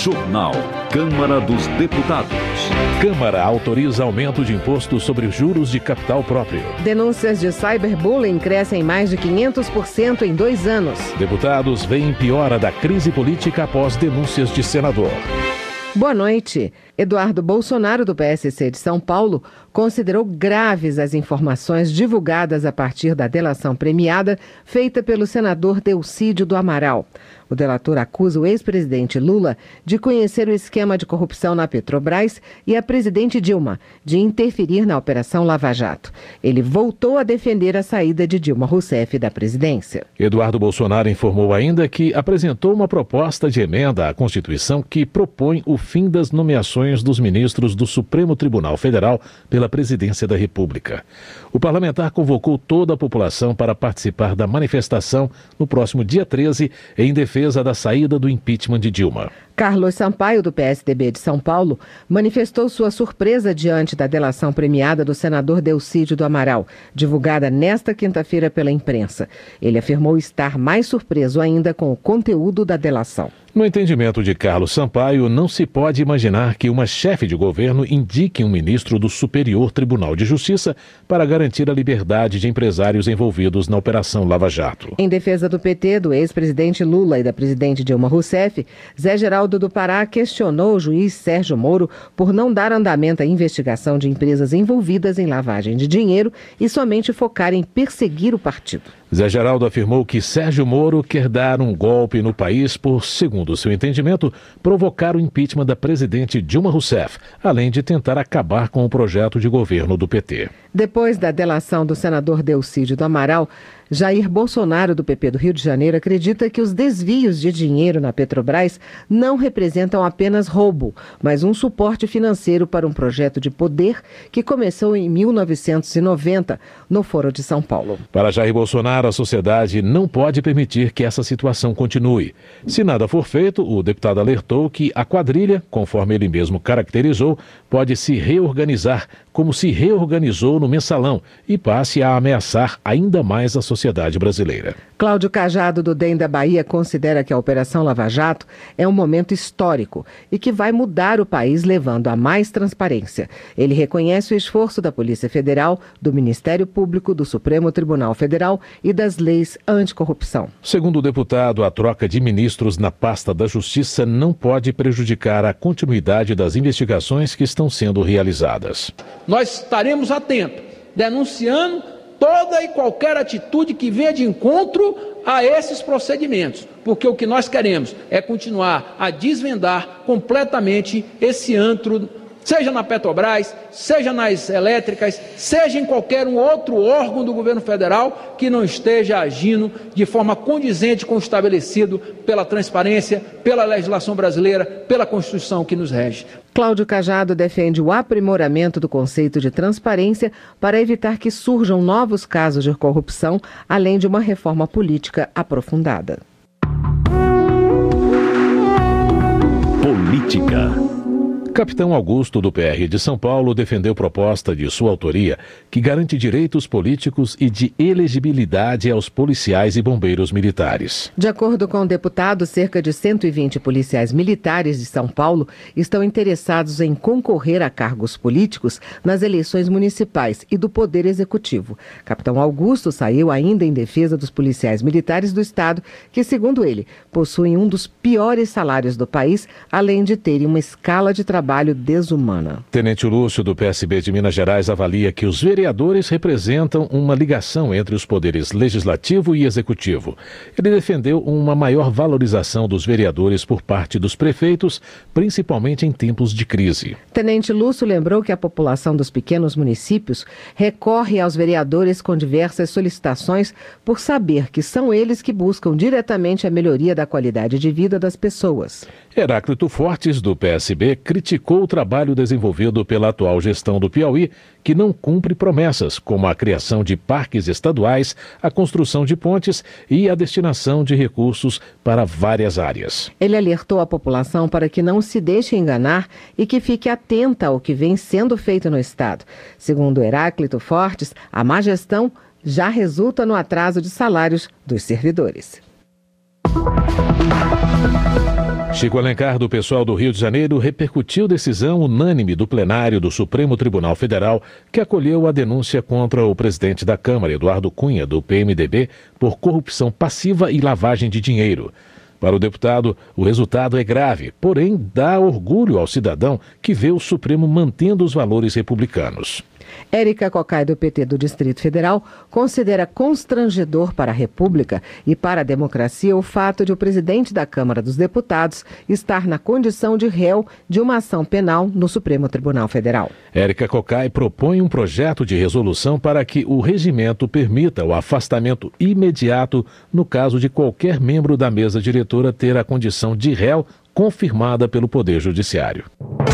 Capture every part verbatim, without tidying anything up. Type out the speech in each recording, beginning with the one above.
Jornal. Câmara dos Deputados. Câmara autoriza aumento de imposto sobre juros de capital próprio. Denúncias de cyberbullying crescem mais de quinhentos por cento em dois anos. Deputados veem piora da crise política após denúncias de senador. Boa noite. Eduardo Bolsonaro, do P S C de São Paulo, considerou graves as informações divulgadas a partir da delação premiada feita pelo senador Delcídio do Amaral. O delator acusa o ex-presidente Lula de conhecer o esquema de corrupção na Petrobras e a presidente Dilma de interferir na Operação Lava Jato. Ele voltou a defender a saída de Dilma Rousseff da presidência. Eduardo Bolsonaro informou ainda que apresentou uma proposta de emenda à Constituição que propõe o fim das nomeações dos ministros do Supremo Tribunal Federal pela Presidência da República. O parlamentar convocou toda a população para participar da manifestação no próximo dia treze em defesa da saída do impeachment de Dilma. Carlos Sampaio, do P S D B de São Paulo, manifestou sua surpresa diante da delação premiada do senador Delcídio do Amaral, divulgada nesta quinta-feira pela imprensa. Ele afirmou estar mais surpreso ainda com o conteúdo da delação. No entendimento de Carlos Sampaio, não se pode imaginar que uma chefe de governo indique um ministro do Superior Tribunal de Justiça para garantir a liberdade de empresários envolvidos na Operação Lava Jato. Em defesa do P T, do ex-presidente Lula e da presidente Dilma Rousseff, Zé Geraldo do Pará questionou o juiz Sérgio Moro por não dar andamento à investigação de empresas envolvidas em lavagem de dinheiro e somente focar em perseguir o partido. Zé Geraldo afirmou que Sérgio Moro quer dar um golpe no país por, segundo seu entendimento, provocar o impeachment da presidente Dilma Rousseff, além de tentar acabar com o projeto de governo do P T. Depois da delação do senador Delcídio do Amaral, Jair Bolsonaro, do P P do Rio de Janeiro, acredita que os desvios de dinheiro na Petrobras não representam apenas roubo, mas um suporte financeiro para um projeto de poder que começou em mil novecentos e noventa, no Foro de São Paulo. Para Jair Bolsonaro, a sociedade não pode permitir que essa situação continue. Se nada for feito, o deputado alertou que a quadrilha, conforme ele mesmo caracterizou, pode se reorganizar, como se reorganizou no Mensalão, e passe a ameaçar ainda mais a sociedade brasileira. Cláudio Cajado, do D E M da Bahia, considera que a Operação Lava Jato é um momento histórico e que vai mudar o país levando a mais transparência. Ele reconhece o esforço da Polícia Federal, do Ministério Público, do Supremo Tribunal Federal e das leis anticorrupção. Segundo o deputado, a troca de ministros na pasta da Justiça não pode prejudicar a continuidade das investigações que estão sendo realizadas. Nós estaremos atentos, denunciando toda e qualquer atitude que venha de encontro a esses procedimentos, porque o que nós queremos é continuar a desvendar completamente esse antro, seja na Petrobras, seja nas elétricas, seja em qualquer um outro órgão do governo federal que não esteja agindo de forma condizente com o estabelecido pela transparência, pela legislação brasileira, pela Constituição que nos rege. Cláudio Cajado defende o aprimoramento do conceito de transparência para evitar que surjam novos casos de corrupção, além de uma reforma política aprofundada. Política. Capitão Augusto, do P R de São Paulo, defendeu proposta de sua autoria que garante direitos políticos e de elegibilidade aos policiais e bombeiros militares. De acordo com o deputado, cerca de cento e vinte policiais militares de São Paulo estão interessados em concorrer a cargos políticos nas eleições municipais e do Poder Executivo. Capitão Augusto saiu ainda em defesa dos policiais militares do Estado, que, segundo ele, possuem um dos piores salários do país, além de terem uma escala de trabalho trabalho desumana. Tenente Lúcio, do P S B de Minas Gerais, avalia que os vereadores representam uma ligação entre os poderes legislativo e executivo. Ele defendeu uma maior valorização dos vereadores por parte dos prefeitos, principalmente em tempos de crise. Tenente Lúcio lembrou que a população dos pequenos municípios recorre aos vereadores com diversas solicitações por saber que são eles que buscam diretamente a melhoria da qualidade de vida das pessoas. Heráclito Fortes, do P S B, criticou o trabalho desenvolvido pela atual gestão do Piauí, que não cumpre promessas, como a criação de parques estaduais, a construção de pontes e a destinação de recursos para várias áreas. Ele alertou a população para que não se deixe enganar e que fique atenta ao que vem sendo feito no Estado. Segundo Heráclito Fortes, a má gestão já resulta no atraso de salários dos servidores. Chico Alencar, do pessoal do Rio de Janeiro, repercutiu decisão unânime do plenário do Supremo Tribunal Federal, que acolheu a denúncia contra o presidente da Câmara, Eduardo Cunha, do P M D B, por corrupção passiva e lavagem de dinheiro. Para o deputado, o resultado é grave, porém dá orgulho ao cidadão que vê o Supremo mantendo os valores republicanos. Érica Cocai, do P T do Distrito Federal, considera constrangedor para a República e para a democracia o fato de o presidente da Câmara dos Deputados estar na condição de réu de uma ação penal no Supremo Tribunal Federal. Érica Cocai propõe um projeto de resolução para que o regimento permita o afastamento imediato no caso de qualquer membro da mesa diretora ter a condição de réu confirmada pelo Poder Judiciário.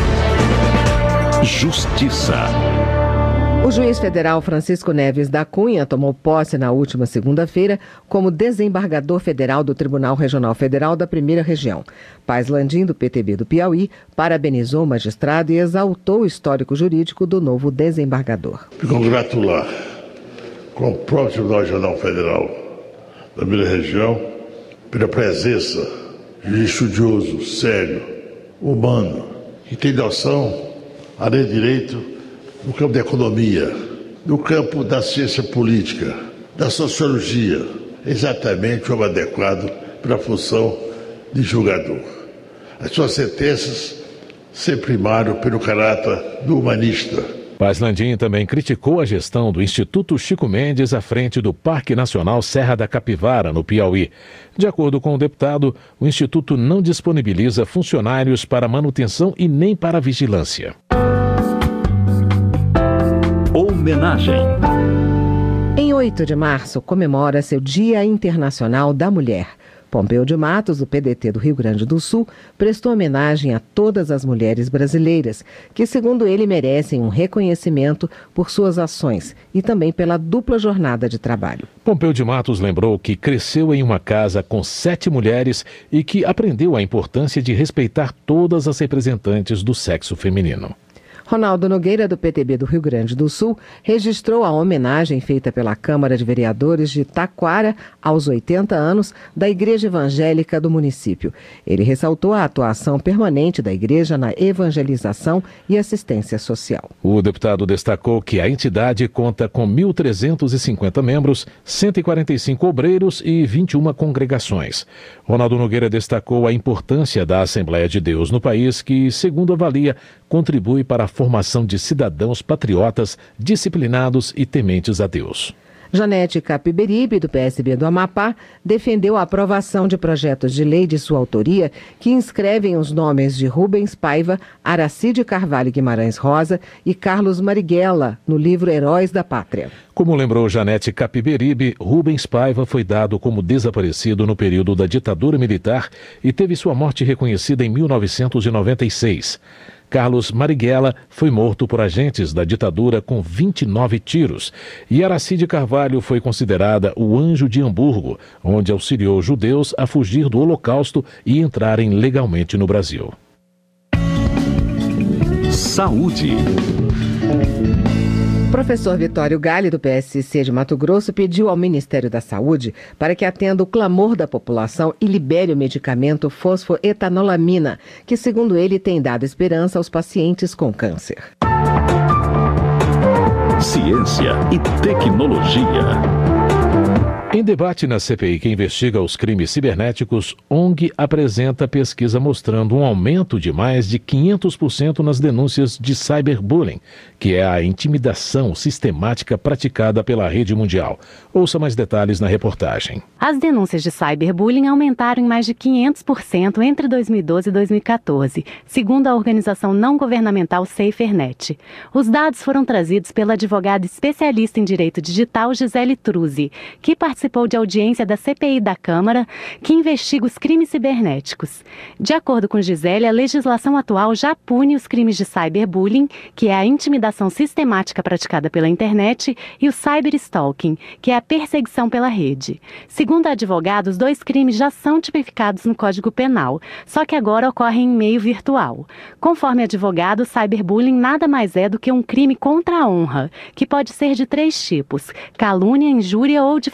Justiça. O juiz federal Francisco Neves da Cunha tomou posse na última segunda-feira como desembargador federal do Tribunal Regional Federal da Primeira Região. Paz Landim, do P T B do Piauí, parabenizou o magistrado e exaltou o histórico jurídico do novo desembargador. Me congratular com o próprio Tribunal Regional Federal da Primeira Região pela presença de estudioso, sério, humano, que tem noção, além de direito, no campo da economia, no campo da ciência política, da sociologia, exatamente o homem adequado para a função de julgador. As suas sentenças se primaram pelo caráter do humanista. Paz Landim também criticou a gestão do Instituto Chico Mendes à frente do Parque Nacional Serra da Capivara, no Piauí. De acordo com o deputado, o Instituto não disponibiliza funcionários para manutenção e nem para vigilância. Homenagem. Em oito de março, comemora-se o Dia Internacional da Mulher. Pompeu de Matos, do P D T do Rio Grande do Sul, prestou homenagem a todas as mulheres brasileiras, que, segundo ele, merecem um reconhecimento por suas ações e também pela dupla jornada de trabalho. Pompeu de Matos lembrou que cresceu em uma casa com sete mulheres e que aprendeu a importância de respeitar todas as representantes do sexo feminino. Ronaldo Nogueira, do P T B do Rio Grande do Sul, registrou a homenagem feita pela Câmara de Vereadores de Taquara aos oitenta anos da Igreja Evangélica do município. Ele ressaltou a atuação permanente da igreja na evangelização e assistência social. O deputado destacou que a entidade conta com mil trezentos e cinquenta membros, cento e quarenta e cinco obreiros e vinte e uma congregações. Ronaldo Nogueira destacou a importância da Assembleia de Deus no país, que, segundo avalia, contribui para a formação de cidadãos patriotas, disciplinados e tementes a Deus. Janete Capiberibe, do P S B do Amapá, defendeu a aprovação de projetos de lei de sua autoria que inscrevem os nomes de Rubens Paiva, Aracide Carvalho Guimarães Rosa e Carlos Marighella no livro Heróis da Pátria. Como lembrou Janete Capiberibe, Rubens Paiva foi dado como desaparecido no período da ditadura militar e teve sua morte reconhecida em mil novecentos e noventa e seis. Carlos Marighella foi morto por agentes da ditadura com vinte e nove tiros. E Aracide Carvalho foi considerada o anjo de Hamburgo, onde auxiliou judeus a fugir do Holocausto e entrarem legalmente no Brasil. Saúde. O professor Vitório Galli, do P S C de Mato Grosso, pediu ao Ministério da Saúde para que atenda o clamor da população e libere o medicamento fosfoetanolamina, que, segundo ele, tem dado esperança aos pacientes com câncer. Ciência e tecnologia. Em debate na C P I que investiga os crimes cibernéticos, O N G apresenta pesquisa mostrando um aumento de mais de quinhentos por cento nas denúncias de cyberbullying, que é a intimidação sistemática praticada pela rede mundial. Ouça mais detalhes na reportagem. As denúncias de cyberbullying aumentaram em mais de quinhentos por cento entre dois mil e doze e dois mil e quatorze, segundo a organização não governamental SaferNet. Os dados foram trazidos pela advogada especialista em direito digital Gisele Truzzi, que participou participou de audiência da C P I da Câmara, que investiga os crimes cibernéticos. De acordo com Gisele, a legislação atual já pune os crimes de cyberbullying, que é a intimidação sistemática praticada pela internet, e o cyberstalking, que é a perseguição pela rede. Segundo a advogada, os dois crimes já são tipificados no Código Penal, só que agora ocorrem em meio virtual. Conforme a advogada, o cyberbullying nada mais é do que um crime contra a honra, que pode ser de três tipos: calúnia, injúria ou difamação.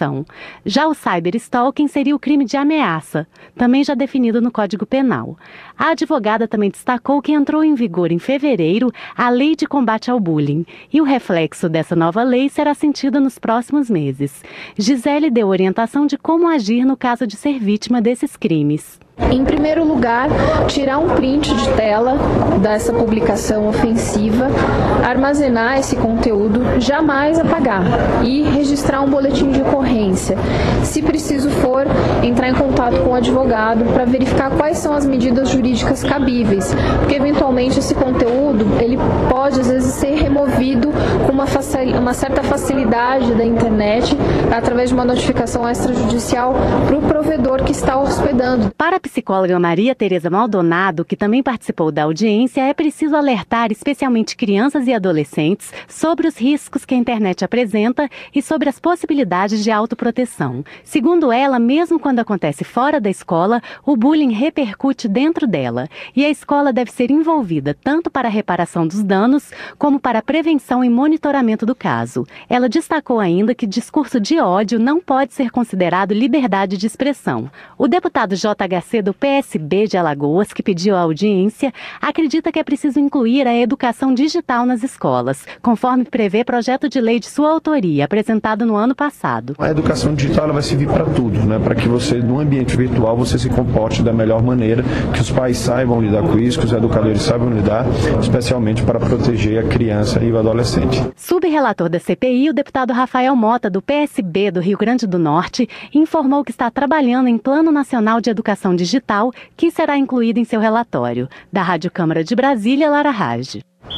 expressão. Já o cyberstalking seria o crime de ameaça, também já definido no Código Penal. A advogada também destacou que entrou em vigor em fevereiro a Lei de Combate ao Bullying, e o reflexo dessa nova lei será sentido nos próximos meses. Gisele deu orientação de como agir no caso de ser vítima desses crimes. Em primeiro lugar, tirar um print de tela dessa publicação ofensiva, armazenar esse conteúdo, jamais apagar e registrar um boletim de ocorrência. Se preciso for, entrar em contato com o advogado para verificar quais são as medidas jurídicas cabíveis, porque eventualmente esse conteúdo ele pode às vezes ser removido com uma, facil, uma certa facilidade da internet através de uma notificação extrajudicial para o provedor que está hospedando. Para a psicóloga Maria Tereza Maldonado, que também participou da audiência, é preciso alertar especialmente crianças e adolescentes sobre os riscos que a internet apresenta e sobre as possibilidades de autoproteção. Segundo ela, mesmo quando acontece fora da escola, o bullying repercute dentro dela e a escola deve ser envolvida tanto para a reparação dos danos como para a prevenção e monitoramento do caso. Ela destacou ainda que discurso de ódio não pode ser considerado liberdade de expressão. O deputado J H C do P S B de Alagoas, que pediu a audiência, acredita que é preciso incluir a educação digital nas escolas, conforme prevê projeto de lei de sua autoria, apresentado no ano passado. A educação digital ela vai servir para tudo, né? Para que você, no ambiente virtual, você se comporte da melhor maneira, que os pais saibam lidar com isso, que os educadores saibam lidar, especialmente para proteger a criança e o adolescente. Subrelator da C P I, o deputado Rafael Mota, do P S B do Rio Grande do Norte, informou que está trabalhando em Plano Nacional de Educação Digital digital, que será incluído em seu relatório. Da Rádio Câmara de Brasília, Lara Rage.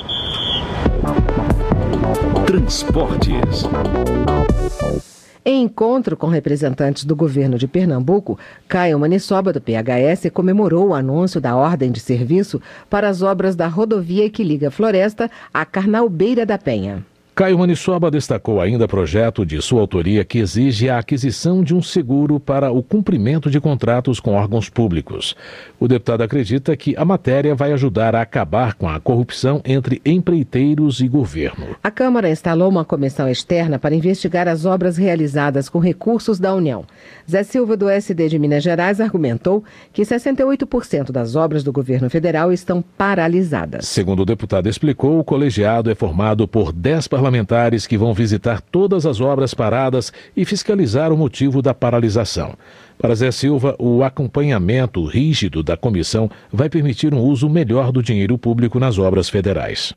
Transportes. Em encontro com representantes do governo de Pernambuco, Caio Maniçoba, do P H S, comemorou o anúncio da ordem de serviço para as obras da rodovia que liga Floresta à Carnaubeira da Penha. Caio Maniçoba destacou ainda projeto de sua autoria que exige a aquisição de um seguro para o cumprimento de contratos com órgãos públicos. O deputado acredita que a matéria vai ajudar a acabar com a corrupção entre empreiteiros e governo. A Câmara instalou uma comissão externa para investigar as obras realizadas com recursos da União. Zé Silva, do S D de Minas Gerais, argumentou que sessenta e oito por cento das obras do governo federal estão paralisadas. Segundo o deputado explicou, o colegiado é formado por dez parlamentares parlamentares que vão visitar todas as obras paradas e fiscalizar o motivo da paralisação. Para Zé Silva, o acompanhamento rígido da comissão vai permitir um uso melhor do dinheiro público nas obras federais.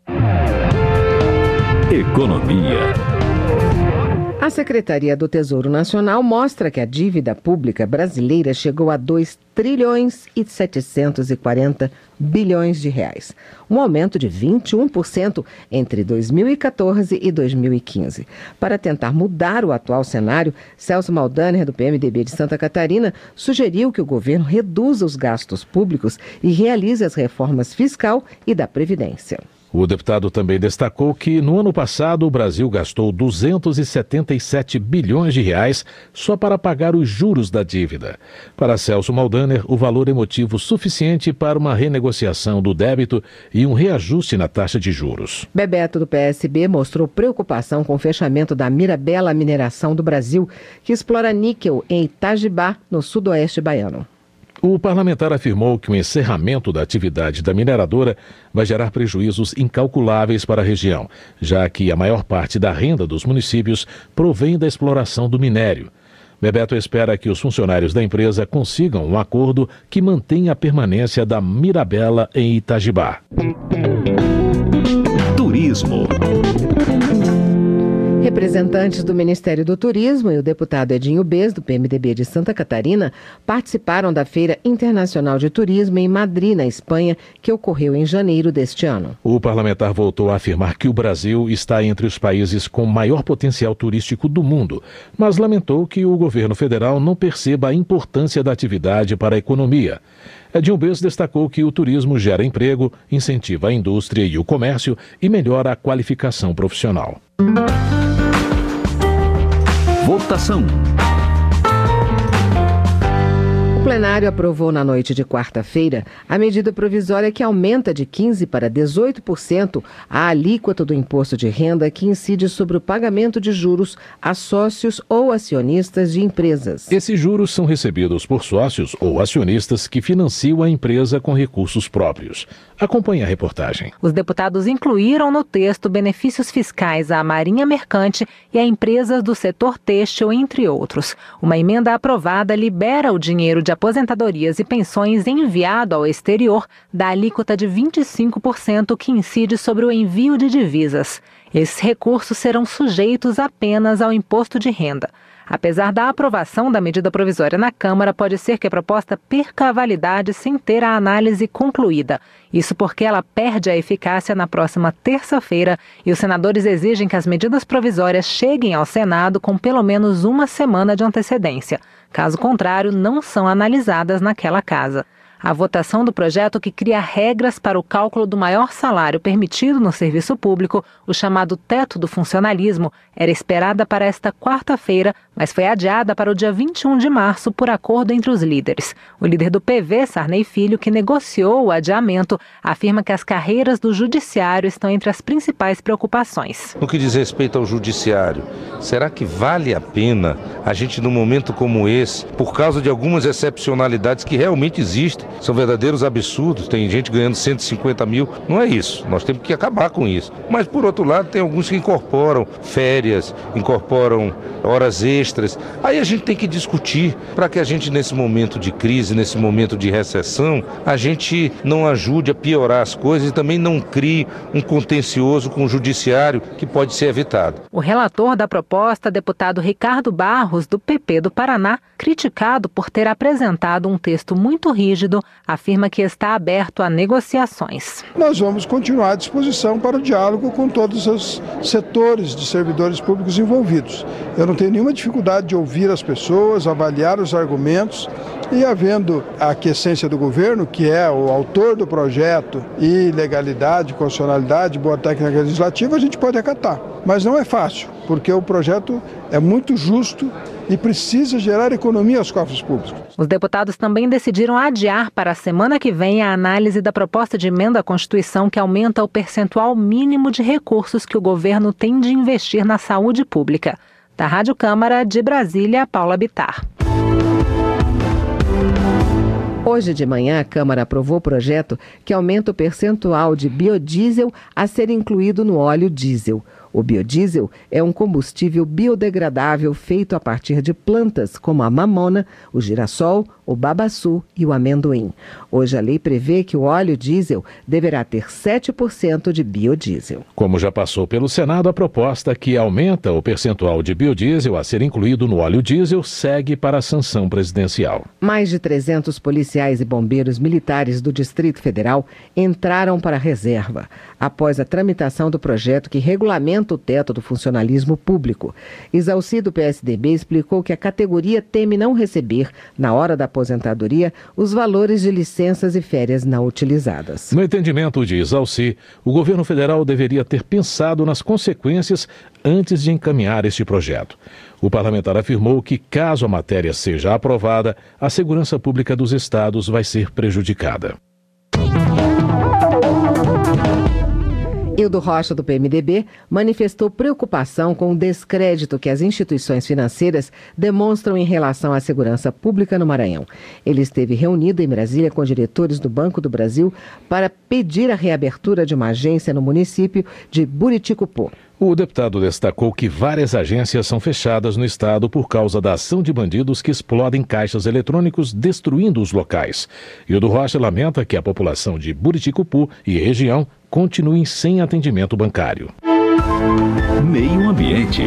Economia. A Secretaria do Tesouro Nacional mostra que a dívida pública brasileira chegou a dois trilhões e setecentos e quarenta bilhões de reais, um aumento de vinte e um por cento entre dois mil e quatorze e dois mil e quinze. Para tentar mudar o atual cenário, Celso Maldaner, do P M D B de Santa Catarina, sugeriu que o governo reduza os gastos públicos e realize as reformas fiscal e da Previdência. O deputado também destacou que, no ano passado, o Brasil gastou duzentos e setenta e sete bilhões de reais só para pagar os juros da dívida. Para Celso Maldaner, o valor é motivo suficiente para uma renegociação do débito e um reajuste na taxa de juros. Bebeto, do P S B, mostrou preocupação com o fechamento da Mirabela Mineração do Brasil, que explora níquel em Itajibá, no sudoeste baiano. O parlamentar afirmou que o encerramento da atividade da mineradora vai gerar prejuízos incalculáveis para a região, já que a maior parte da renda dos municípios provém da exploração do minério. Bebeto espera que os funcionários da empresa consigam um acordo que mantenha a permanência da Mirabela em Itajibá. Turismo. Representantes do Ministério do Turismo e o deputado Edinho Bez, do P M D B de Santa Catarina, participaram da Feira Internacional de Turismo em Madrid, na Espanha, que ocorreu em janeiro deste ano. O parlamentar voltou a afirmar que o Brasil está entre os países com maior potencial turístico do mundo, mas lamentou que o governo federal não perceba a importância da atividade para a economia. Edinho Bez destacou que o turismo gera emprego, incentiva a indústria e o comércio e melhora a qualificação profissional. Votação. O plenário aprovou na noite de quarta-feira a medida provisória que aumenta de quinze por cento para dezoito por cento a alíquota do imposto de renda que incide sobre o pagamento de juros a sócios ou acionistas de empresas. Esses juros são recebidos por sócios ou acionistas que financiam a empresa com recursos próprios. Acompanhe a reportagem. Os deputados incluíram no texto benefícios fiscais à Marinha Mercante e a empresas do setor têxtil, entre outros. Uma emenda aprovada libera o dinheiro de aposentadorias e pensões enviado ao exterior da alíquota de vinte e cinco por cento que incide sobre o envio de divisas. Esses recursos serão sujeitos apenas ao imposto de renda. Apesar da aprovação da medida provisória na Câmara, pode ser que a proposta perca a validade sem ter a análise concluída. Isso porque ela perde a eficácia na próxima terça-feira e os senadores exigem que as medidas provisórias cheguem ao Senado com pelo menos uma semana de antecedência. Caso contrário, não são analisadas naquela casa. A votação do projeto que cria regras para o cálculo do maior salário permitido no serviço público, o chamado teto do funcionalismo, era esperada para esta quarta-feira, mas foi adiada para o dia vinte e um de março por acordo entre os líderes. O líder do P V, Sarney Filho, que negociou o adiamento, afirma que as carreiras do judiciário estão entre as principais preocupações. No que diz respeito ao judiciário, será que vale a pena a gente, num momento como esse, por causa de algumas excepcionalidades que realmente existem, são verdadeiros absurdos, tem gente ganhando cento e cinquenta mil, não é isso, nós temos que acabar com isso. Mas, por outro lado, tem alguns que incorporam férias, incorporam horas extras, aí a gente tem que discutir para que a gente, nesse momento de crise, nesse momento de recessão, a gente não ajude a piorar as coisas e também não crie um contencioso com o judiciário que pode ser evitado. O relator da proposta, deputado Ricardo Barros, do P P do Paraná, criticado por ter apresentado um texto muito rígido, afirma que está aberto a negociações. Nós vamos continuar à disposição para o diálogo com todos os setores de servidores públicos envolvidos. Eu não tenho nenhuma dificuldade de ouvir as pessoas, avaliar os argumentos e, havendo a aquiescência do governo, que é o autor do projeto, e legalidade, constitucionalidade, boa técnica legislativa, a gente pode acatar. Mas não é fácil, porque o projeto é muito justo e precisa gerar economia aos cofres públicos. Os deputados também decidiram adiar para a semana que vem a análise da proposta de emenda à Constituição que aumenta o percentual mínimo de recursos que o governo tem de investir na saúde pública. Da Rádio Câmara de Brasília, Paula Bittar. Hoje de manhã, a Câmara aprovou o projeto que aumenta o percentual de biodiesel a ser incluído no óleo diesel. O biodiesel é um combustível biodegradável feito a partir de plantas como a mamona, o girassol, o babaçu e o amendoim. Hoje a lei prevê que o óleo diesel deverá ter sete por cento de biodiesel. Como já passou pelo Senado, a proposta que aumenta o percentual de biodiesel a ser incluído no óleo diesel segue para a sanção presidencial. Mais de trezentos policiais e bombeiros militares do Distrito Federal entraram para a reserva após a tramitação do projeto que regulamenta o teto do funcionalismo público. Isalci, do P S D B, explicou que a categoria teme não receber, na hora da aposentadoria, os valores de licenças e férias não utilizadas. No entendimento de Isalci, o governo federal deveria ter pensado nas consequências antes de encaminhar este projeto. O parlamentar afirmou que, caso a matéria seja aprovada, a segurança pública dos estados vai ser prejudicada. Hildo Rocha, do P M D B, manifestou preocupação com o descrédito que as instituições financeiras demonstram em relação à segurança pública no Maranhão. Ele esteve reunido em Brasília com diretores do Banco do Brasil para pedir a reabertura de uma agência no município de Buriticupu. O deputado destacou que várias agências são fechadas no estado por causa da ação de bandidos que explodem caixas eletrônicos, destruindo os locais. Hildo Rocha lamenta que a população de Buriticupu e região continuem sem atendimento bancário. Meio Ambiente.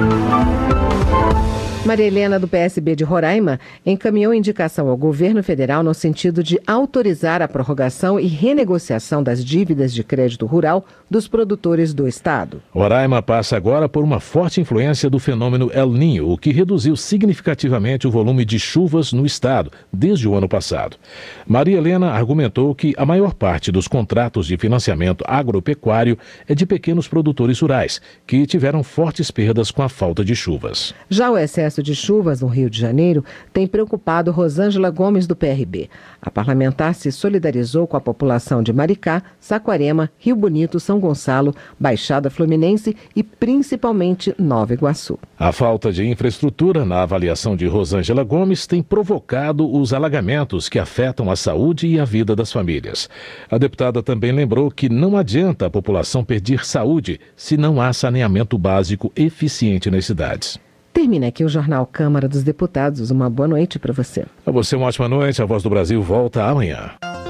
Maria Helena, do P S B de Roraima, encaminhou indicação ao governo federal no sentido de autorizar a prorrogação e renegociação das dívidas de crédito rural dos produtores do estado. Roraima passa agora por uma forte influência do fenômeno El Niño, o que reduziu significativamente o volume de chuvas no estado desde o ano passado. Maria Helena argumentou que a maior parte dos contratos de financiamento agropecuário é de pequenos produtores rurais, que tiveram fortes perdas com a falta de chuvas. Já o excesso excesso de chuvas no Rio de Janeiro tem preocupado Rosângela Gomes, do P R B. A parlamentar se solidarizou com a população de Maricá, Saquarema, Rio Bonito, São Gonçalo, Baixada Fluminense e principalmente Nova Iguaçu. A falta de infraestrutura, na avaliação de Rosângela Gomes, tem provocado os alagamentos que afetam a saúde e a vida das famílias. A deputada também lembrou que não adianta a população perder saúde se não há saneamento básico eficiente nas cidades. Termina aqui o Jornal Câmara dos Deputados. Uma boa noite para você. A você uma ótima noite. A Voz do Brasil volta amanhã.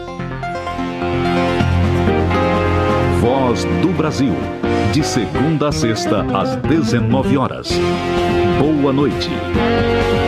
Voz do Brasil. De segunda a sexta, às dezenove horas. Boa noite.